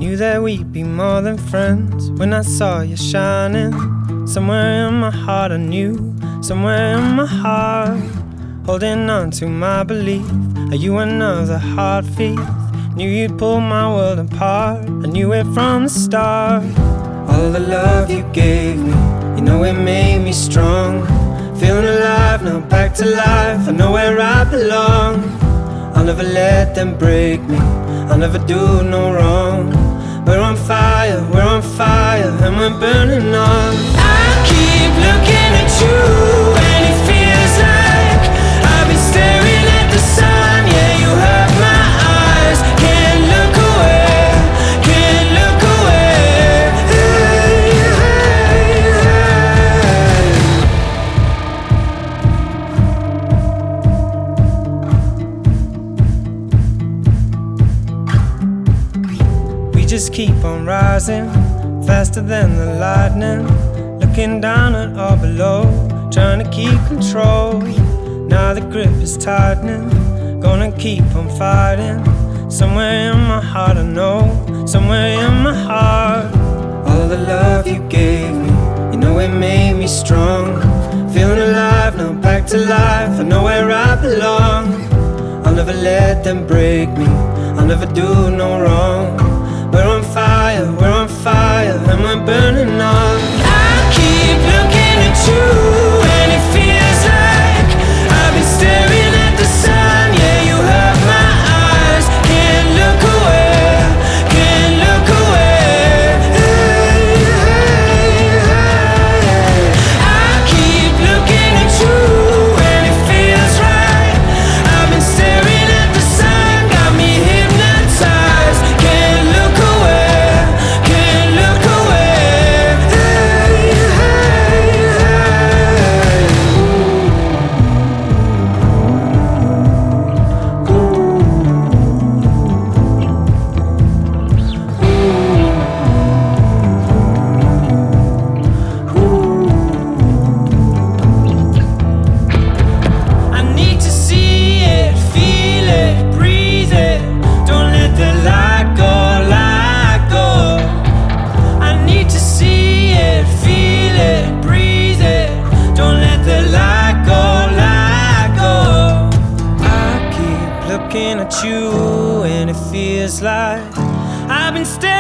Knew that we'd be more than friends when I saw you shining. Somewhere in my heart I knew, somewhere in my heart, holding on to my belief. Are you another heartbeat? Knew you'd pull my world apart. I knew it from the start. All the love you gave me, you know it made me strong. Feeling alive, now back to life. I know where I belong. I'll never let them break me, I'll never do no wrong. We're on fire, and we're burning on. I keep looking at you, and it feels like I've been staring at the sun. Yeah, you hurt my eyes, can't look away, can't look away. We just keep on rising, faster than the lightning. Looking down at all below, trying to keep control. Now the grip is tightening, gonna keep on fighting. Somewhere in my heart I know, somewhere in my heart. All the love you gave me, you know it made me strong. Feeling alive, now back to life. I know where I belong. I'll never let them break me, I'll never do no wrong. We're on fire, and we're burning on. I keep looking at you, and it feels like I've been staring at the sun. Yeah, you hurt my eyes, can't look away, can't look away. I keep looking at you, and it feels right. I've been staring at the sun, got me hypnotized. Can't look away, can't look away. I need to see it, feel it, breathe it. Don't let the light go, light go. I need to see it, feel it, breathe it. Don't let the light go, light go. I keep looking at you, and it feels like I've been staring